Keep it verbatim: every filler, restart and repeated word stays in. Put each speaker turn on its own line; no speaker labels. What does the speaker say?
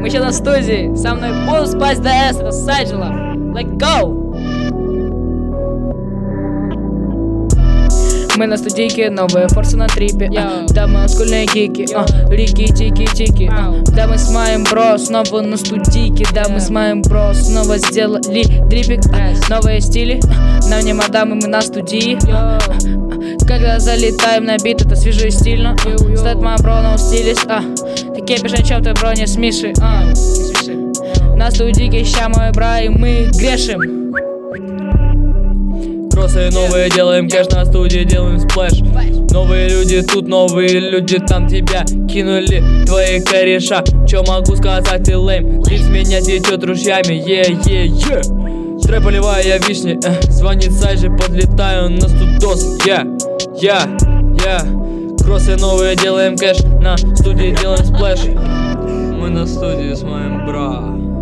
Мы сейчас на студии. Со мной Bull Spice ди эс, это Сайджелов. Let's go! Мы на студийке, новые форсы на трипе. uh, Да, мы олдскульные кики, uh, Рики, тики, тики uh, Да, мы с моим бро снова на студийке. Да, мы с моим бро снова сделали дрипик. uh, Новые стили, uh, на мне мадамы, мы на студии. uh, Когда залетаем на бит, это свежо и стильно. uh, Стоит моя бро, но стилист. uh, Ты кепишь, о чем ты, бро, не смеши. uh, На студийке ща мой бра, и мы грешим.
Кроссы новые, делаем кэш на студии, делаем сплэш. Новые люди тут, новые люди там, тебя кинули твои кореша. Чё могу сказать, ты лейм? Дрифт с меня течет ручьями, е-е-е. Трэп поливая вишни, э, звонит Сайджи, подлетаю на студос. Я, я, я. Кроссы новые, делаем кэш на студии, делаем сплэш. Мы на студии с моим бра.